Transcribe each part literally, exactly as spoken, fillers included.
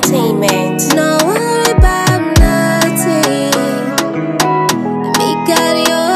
Entertainment. No worry about nothing. Me got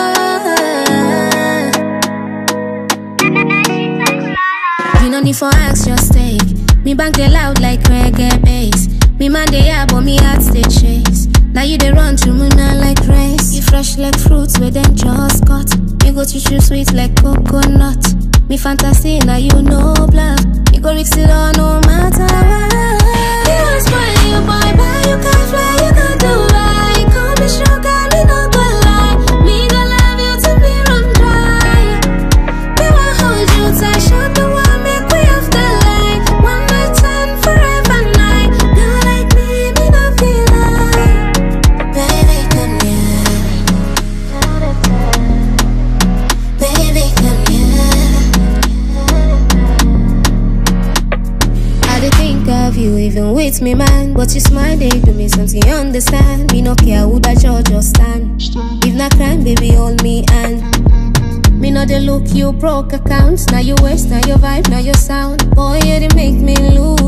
you. You no need for ask, just take. Me bank they loud like reggae bass. Me man they up, but me heart stay chase. Now you they run through me now like race. You fresh like fruits where them just cut. You go to chew sweet like coconut. Me fantasy now you know bluff. You go mix it all no matter what. You wanna spoil you boy, but you can't fly, you can't do right. Call me sugar, me no go lie. Me gonna love you till me run dry. Me wanna hold you tight, shut the one, make we off the line. One night time, forever night. Girl like me, me no feel like. Baby, come here. Baby, come here. I dey think of you even with me, man. But you smile, they do me something, you understand. Me no care who that judge or stand. If not crime, baby, hold me and me know the look you broke accounts. Now you waste, now your vibe, now your sound. Boy, you they make me lose.